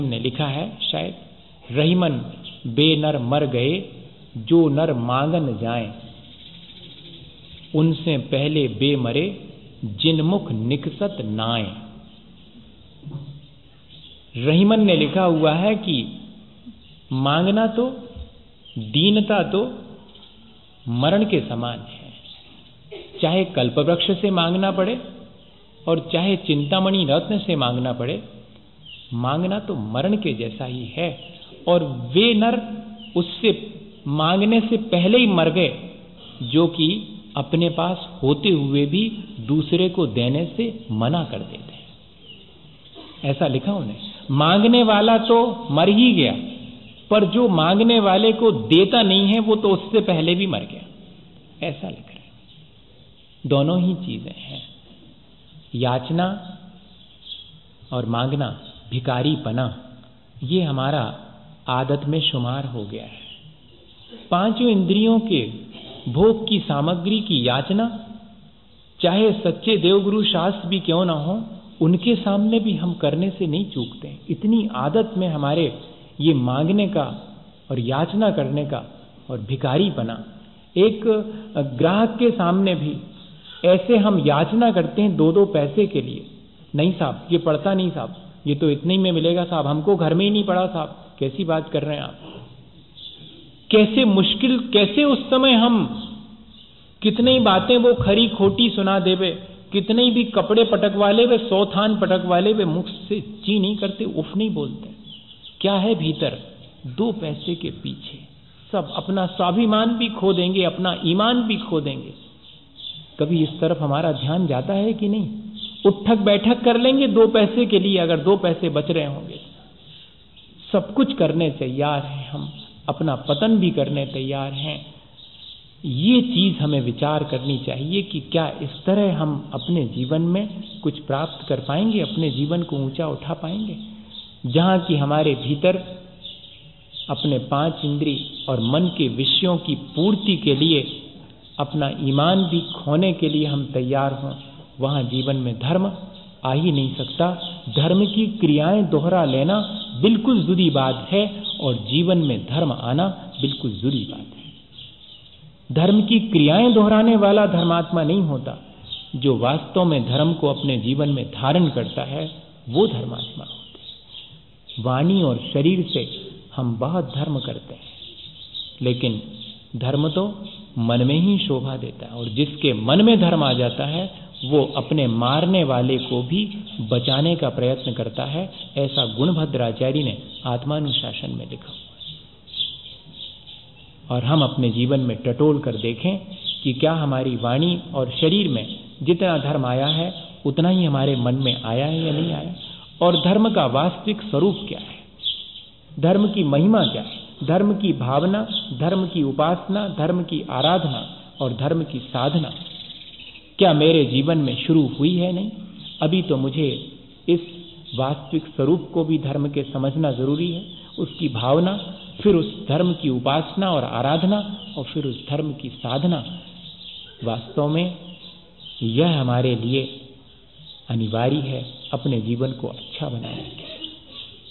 ने लिखा है शायद, रहीमन बेनर मर गए, जो नर मांगन जाए, उनसे पहले बेमरे, जिन मुख निकसत नाए। रहीमन ने लिखा हुआ है कि मांगना तो, दीनता तो मरण के समान है। चाहे कल्पवृक्ष से मांगना पड़े और चाहे चिंतामणि रत्न से मांगना पड़े, मांगना तो मरण के जैसा ही है। और वे नर उससे मांगने से पहले ही मर गए, जो कि अपने पास होते हुए भी दूसरे को देने से मना कर देते हैं। ऐसा लिखा उन्हें। मांगने वाला तो मर ही गया, पर जो मांगने वाले को देता नहीं है वो तो उससे पहले भी मर गया। ऐसा लिख रहे हैं। दोनों ही चीजें हैं, याचना और मांगना, भिखारीपना, ये हमारा आदत में शुमार हो गया है। पांचों इंद्रियों के भोग की सामग्री की याचना, चाहे सच्चे देवगुरु शास्त्र भी क्यों ना हो, उनके सामने भी हम करने से नहीं चूकते। इतनी आदत में हमारे ये मांगने का और याचना करने का और भिखारीपना। एक ग्राहक के सामने भी ऐसे हम याचना करते हैं 2-2 पैसे के लिए। नहीं साहब, ये पड़ता नहीं साहब, ये तो इतने ही में मिलेगा साहब, हमको घर में ही नहीं पड़ा साहब। कैसी बात कर रहे हैं आप? कैसे मुश्किल, कैसे उस समय हम कितनी बातें वो खरी खोटी सुना देवे, कितने भी कपड़े पटकवा ले वे, 100 थान पटकवा ले वे, मुख से ची नहीं करते, उफ नहीं बोलते। क्या है भीतर? 2 पैसे के पीछे सब अपना स्वाभिमान भी खो देंगे, अपना ईमान भी खो देंगे। कभी इस तरफ हमारा ध्यान जाता है कि नहीं? उठक बैठक कर लेंगे 2 पैसे के लिए, अगर 2 पैसे बच रहे होंगे। सब कुछ करने तैयार हैं हम, अपना पतन भी करने तैयार हैं। ये चीज हमें विचार करनी चाहिए कि क्या इस तरह हम अपने जीवन में कुछ प्राप्त कर पाएंगे, अपने जीवन को ऊंचा उठा पाएंगे, जहां कि हमारे भीतर अपने 5 इंद्री और मन के विषयों की पूर्ति के लिए अपना ईमान भी खोने के लिए हम तैयार हों। वहां जीवन में धर्म आ ही नहीं सकता। धर्म की क्रियाएं दोहरा लेना बिल्कुल जुदी बात है और जीवन में धर्म आना बिल्कुल जुदी बात है। धर्म की क्रियाएं दोहराने वाला धर्मात्मा नहीं होता। जो वास्तव में धर्म को अपने जीवन में धारण करता है वो धर्मात्मा होते हैं। वाणी और शरीर से हम बहुत धर्म करते हैं, लेकिन धर्म तो मन में ही शोभा देता है। और जिसके मन में धर्म आ जाता है वो अपने मारने वाले को भी बचाने का प्रयत्न करता है। ऐसा गुणभद्राचार्य ने आत्मानुशासन में लिखा। और हम अपने जीवन में टटोल कर देखें कि क्या हमारी वाणी और शरीर में जितना धर्म आया है उतना ही हमारे मन में आया है या नहीं आया। और धर्म का वास्तविक स्वरूप क्या है, धर्म की महिमा क्या है, धर्म की भावना, धर्म की उपासना, धर्म की आराधना और धर्म की साधना क्या मेरे जीवन में शुरू हुई है? नहीं। अभी तो मुझे इस वास्तविक स्वरूप को भी धर्म के समझना जरूरी है, उसकी भावना, फिर उस धर्म की उपासना और आराधना और फिर उस धर्म की साधना। वास्तव में यह हमारे लिए अनिवार्य है अपने जीवन को अच्छा बनाने के लिए।